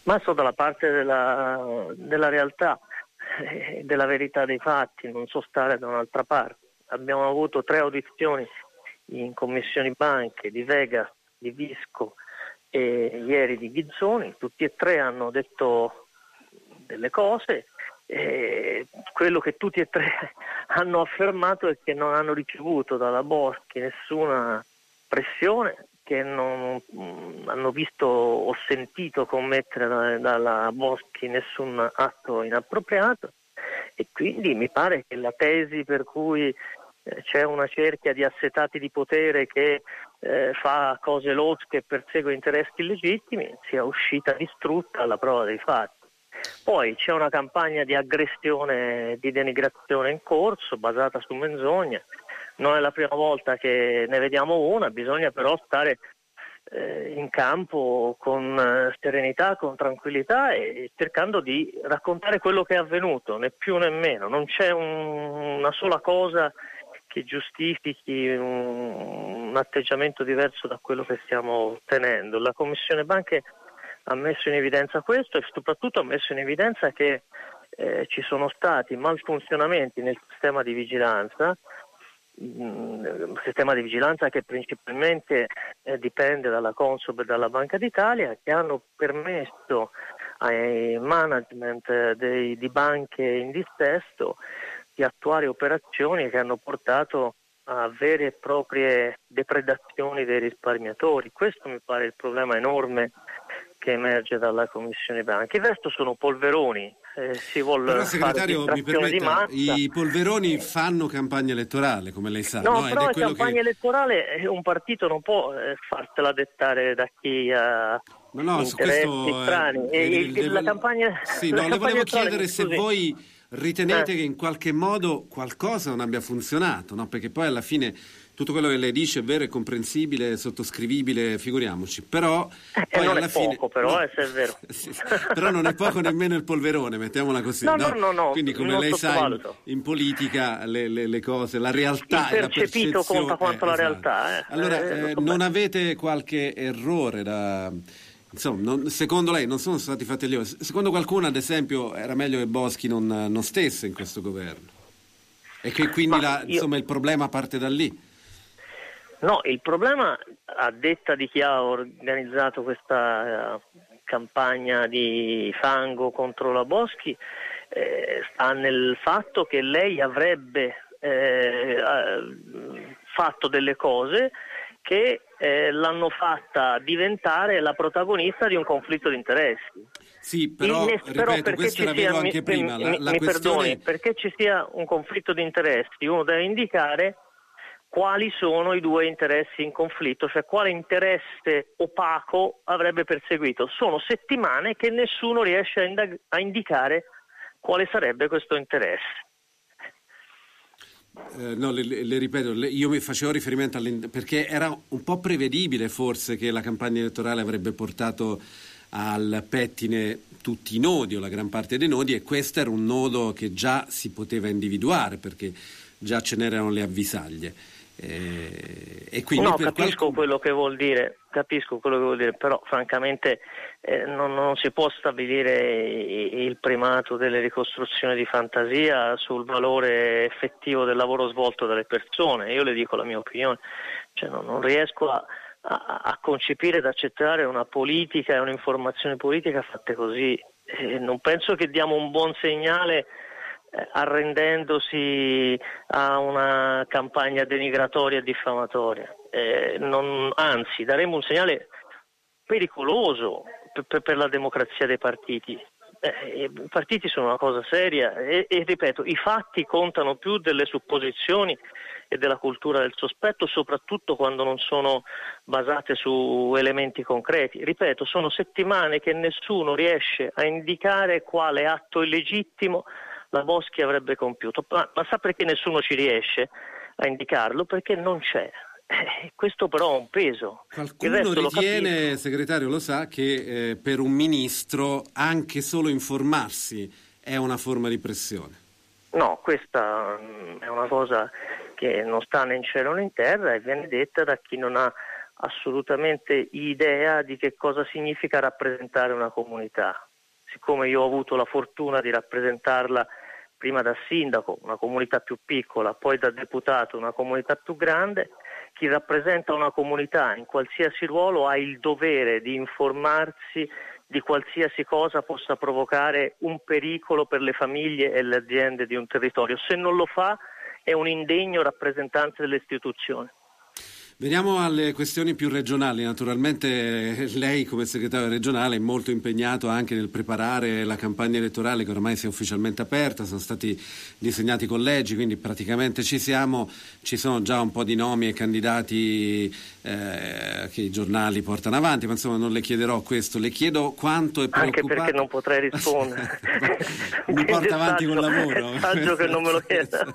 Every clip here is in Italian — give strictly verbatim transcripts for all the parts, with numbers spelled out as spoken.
Ma sto dalla parte della, della realtà, eh, della verità dei fatti, non so stare da un'altra parte. Abbiamo avuto tre audizioni in commissioni banche di Vegas, di Visco e ieri di Ghizzoni, tutti e tre hanno detto delle cose. E quello che tutti e tre hanno affermato è che non hanno ricevuto dalla Boschi nessuna pressione, che non mh, hanno visto o sentito commettere da, dalla Boschi nessun atto inappropriato, e quindi mi pare che la tesi per cui eh, c'è una cerchia di assetati di potere che eh, fa cose losche e persegue interessi illegittimi sia uscita distrutta alla prova dei fatti. Poi c'è una campagna di aggressione, di denigrazione in corso, basata su menzogne. Non è la prima volta che ne vediamo una, bisogna però stare eh, in campo con eh, serenità, con tranquillità e cercando di raccontare quello che è avvenuto, né più né meno. Non c'è un, una sola cosa che giustifichi un, un atteggiamento diverso da quello che stiamo tenendo. La Commissione Banche ha messo in evidenza questo e soprattutto ha messo in evidenza che eh, ci sono stati malfunzionamenti nel sistema di vigilanza, un sistema di vigilanza che principalmente eh, dipende dalla Consob e dalla Banca d'Italia, che hanno permesso ai management dei, di banche in dissesto di attuare operazioni che hanno portato a vere e proprie depredazioni dei risparmiatori. Questo mi pare il problema enorme che emerge dalla Commissione Banche. Il resto sono polveroni, eh, si vuole però, segretario, fare mi permetta, di massa. I polveroni fanno campagna elettorale, come lei sa, no, no? Però Ed è la quello campagna che... elettorale un partito non può eh, fartela dettare da chi ha no, no, su interessi questo strani. eh, E, le, e, la campagna, sì, la no, le campagna volevo chiedere se scusi. voi ritenete eh. che in qualche modo qualcosa non abbia funzionato, no? Perché poi alla fine tutto quello che lei dice è vero, è comprensibile, è sottoscrivibile, figuriamoci, però E poi non alla è fine poco, però, no, eh, se è vero. sì, però non è poco nemmeno il polverone, mettiamola così, No, no? no, no, no, Quindi, come non lei sa, in, sottovaluto. in politica le, le, le cose, la Il realtà e la percepito conta percezione quanto eh, la esatto. realtà. Eh. Allora, Eh, lo eh, so non bene. avete qualche errore da... Insomma, non, secondo lei non sono stati fatti gli errori? Secondo qualcuno, ad esempio, era meglio che Boschi non, non stesse in questo governo, e che quindi la, io... insomma, il problema parte da lì. No, il problema, a detta di chi ha organizzato questa uh, campagna di fango contro la Boschi, eh, sta nel fatto che lei avrebbe eh, fatto delle cose che eh, l'hanno fatta diventare la protagonista di un conflitto di interessi. Sì, però, Il, ripeto, però perché questo ci era sia, vero anche mi, prima. mi, La, la mi questione... perdoni, perché ci sia un conflitto di interessi, uno deve indicare quali sono i due interessi in conflitto, cioè quale interesse opaco avrebbe perseguito. Sono settimane che nessuno riesce a, indag- a indicare quale sarebbe questo interesse. Eh, no, le, le ripeto, le, io mi facevo riferimento perché era un po' prevedibile forse che la campagna elettorale avrebbe portato al pettine tutti i nodi o la gran parte dei nodi, e questo era un nodo che già si poteva individuare perché già ce n'erano le avvisaglie. Eh, e quindi no, per capisco qualcuno... quello che vuol dire, capisco quello che vuol dire, però francamente eh, non, non si può stabilire il primato delle ricostruzioni di fantasia sul valore effettivo del lavoro svolto dalle persone. Io le dico la mia opinione, cioè non, non riesco a, a, a concepire ed accettare una politica e un'informazione politica fatte così. Eh, non penso che diamo un buon segnale arrendendosi a una campagna denigratoria e diffamatoria, eh, non, anzi daremo un segnale pericoloso per, per la democrazia dei partiti. Eh, I partiti sono una cosa seria e, e ripeto, i fatti contano più delle supposizioni e della cultura del sospetto, soprattutto quando non sono basate su elementi concreti. Ripeto, sono settimane che nessuno riesce a indicare quale atto illegittimo la Boschi avrebbe compiuto, ma, ma sa perché nessuno ci riesce a indicarlo? Perché non c'è. Eh, questo però ha un peso. Qualcuno ritiene, segretario, lo sa, che eh, per un ministro anche solo informarsi è una forma di pressione. No, questa mh, è una cosa che non sta né in cielo né in terra e viene detta da chi non ha assolutamente idea di che cosa significa rappresentare una comunità. Siccome io ho avuto la fortuna di rappresentarla prima da sindaco, una comunità più piccola, poi da deputato, una comunità più grande, chi rappresenta una comunità in qualsiasi ruolo ha il dovere di informarsi di qualsiasi cosa possa provocare un pericolo per le famiglie e le aziende di un territorio. Se non lo fa è un indegno rappresentante delle istituzioni. Veniamo alle questioni più regionali. Naturalmente lei come segretario regionale è molto impegnato anche nel preparare la campagna elettorale che ormai si è ufficialmente aperta, sono stati disegnati collegi, quindi praticamente ci siamo, ci sono già un po' di nomi e candidati eh, che i giornali portano avanti, ma insomma non le chiederò questo, le chiedo quanto è preoccupato. Anche perché non potrei rispondere. Mi porta avanti col lavoro. È saggio che non me lo chieda.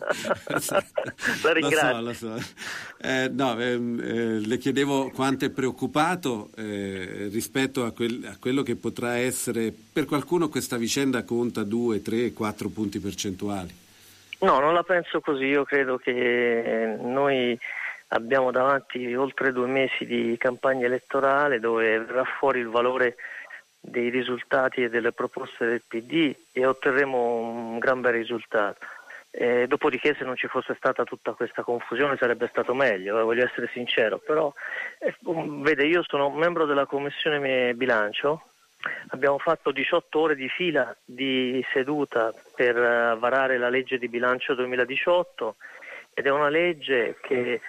La ringrazio. Lo so, lo so. Eh, no, ehm, eh, le chiedevo quanto è preoccupato eh, rispetto a, quel, a quello che potrà essere, per qualcuno questa vicenda conta due, tre, quattro punti percentuali. No, non la penso così, io credo che noi abbiamo davanti oltre due mesi di campagna elettorale dove verrà fuori il valore dei risultati e delle proposte del P D e otterremo un gran bel risultato. Eh, dopodiché se non ci fosse stata tutta questa confusione sarebbe stato meglio, eh, voglio essere sincero, però eh, vede, io sono membro della Commissione Bilancio, abbiamo fatto diciotto ore di fila di seduta per uh, varare la legge di bilancio duemiladiciotto ed è una legge che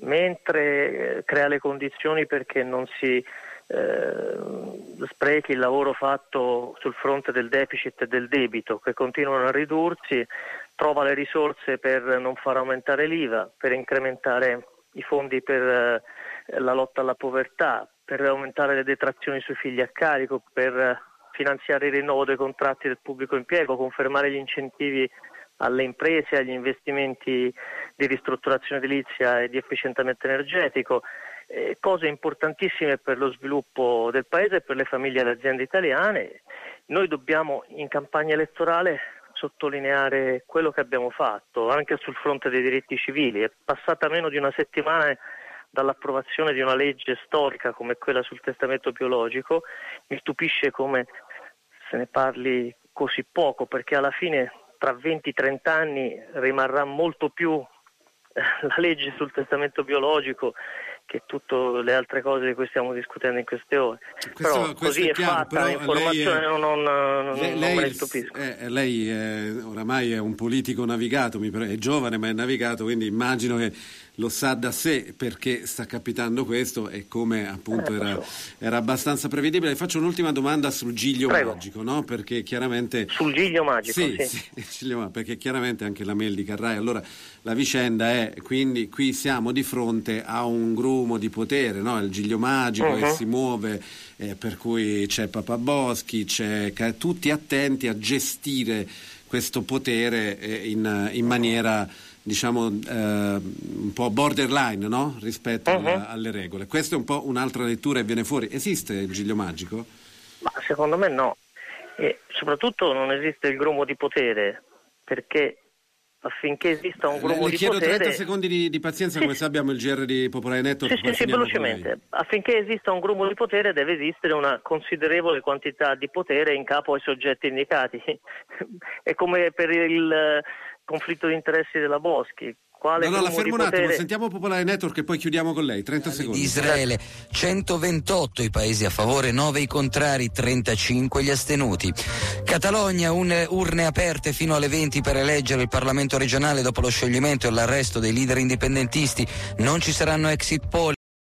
mentre eh, crea le condizioni perché non si eh, sprechi il lavoro fatto sul fronte del deficit e del debito che continuano a ridursi, trova le risorse per non far aumentare l'I V A, per incrementare i fondi per eh, la lotta alla povertà, per aumentare le detrazioni sui figli a carico, per eh, finanziare il rinnovo dei contratti del pubblico impiego, confermare gli incentivi alle imprese, agli investimenti di ristrutturazione edilizia e di efficientamento energetico, eh, cose importantissime per lo sviluppo del Paese e per le famiglie e le aziende italiane. Noi dobbiamo in campagna elettorale sottolineare quello che abbiamo fatto anche sul fronte dei diritti civili. È passata meno di una settimana dall'approvazione di una legge storica come quella sul testamento biologico. Mi stupisce come se ne parli così poco, perché alla fine tra venti trenta anni rimarrà molto più la legge sul testamento biologico che tutte le altre cose di cui stiamo discutendo in queste ore. Questo, però questo così è è chiaro, fatta l'informazione, lei, non, non, lei, non lei, me ne stupisco. Eh, lei è, oramai è un politico navigato, è giovane ma è navigato, quindi immagino che lo sa da sé perché sta capitando questo e come appunto eh, era, so. era abbastanza prevedibile. Le faccio un'ultima domanda sul giglio Prego. magico, no? Perché chiaramente sul giglio magico, sì, sì. sì, perché chiaramente anche la mail di Carrai. Allora la vicenda è, quindi qui siamo di fronte a un grumo di potere, no? Il giglio magico uh-huh. che si muove, eh, per cui c'è Papa Boschi, c'è tutti attenti a gestire questo potere eh, in, in maniera diciamo eh, un po' borderline, no? Rispetto uh-huh. alla, alle regole. Questa è un po' un'altra lettura e viene fuori. Esiste il giglio magico? Ma secondo me no, e soprattutto non esiste il grumo di potere, perché affinché esista un grumo le, le di chiedo potere... trenta secondi di, di pazienza, sì, come se abbiamo il G R di Popolare Network. Sì, sì, sì, velocemente. Affinché esista un grumo di potere deve esistere una considerevole quantità di potere in capo ai soggetti indicati. È come per il conflitto di interessi della Boschi. Quale no, no, la fermo un attimo, potere... sentiamo Popolare Network e poi chiudiamo con lei, trenta secondi. Di Israele, centoventotto i paesi a favore, nove i contrari, trentacinque gli astenuti. Catalogna, un, urne aperte fino alle venti per eleggere il Parlamento regionale dopo lo scioglimento e l'arresto dei leader indipendentisti, non ci saranno exit poll.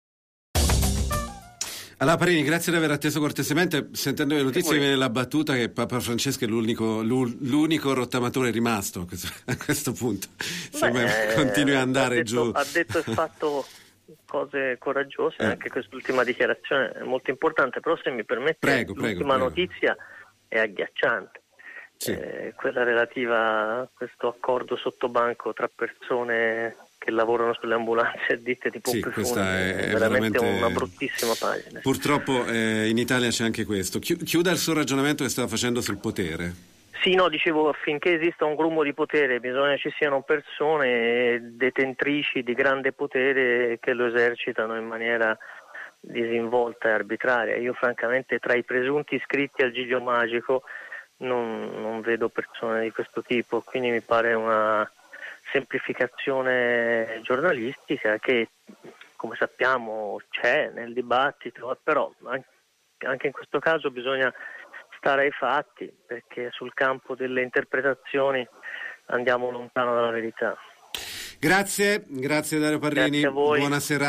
Allora Parini, grazie di aver atteso cortesemente. Sentendo le notizie mi viene la battuta che Papa Francesco è l'unico, l'unico rottamatore rimasto a questo, a questo punto. Beh, continui a andare ha detto, giù. Ha detto e fatto cose coraggiose, eh. Anche quest'ultima dichiarazione è molto importante, però se mi permette, prego, l'ultima prego, notizia è agghiacciante. Sì. Eh, quella relativa a questo accordo sottobanco tra persone che lavorano sulle ambulanze e ditte di pompe sì, questa funebri, è, è è veramente, veramente una bruttissima pagina. Purtroppo eh, in Italia c'è anche questo. Chiuda il suo ragionamento che stava facendo sul potere. Sì, no, dicevo, affinché esista un grumo di potere bisogna ci siano persone detentrici di grande potere che lo esercitano in maniera disinvolta e arbitraria. Io francamente tra i presunti iscritti al Giglio Magico non, non vedo persone di questo tipo, quindi mi pare una semplificazione giornalistica che, come sappiamo, c'è nel dibattito, però anche in questo caso bisogna stare ai fatti, perché sul campo delle interpretazioni andiamo lontano dalla verità. Grazie, grazie Dario Parrini, grazie a voi. buona serata.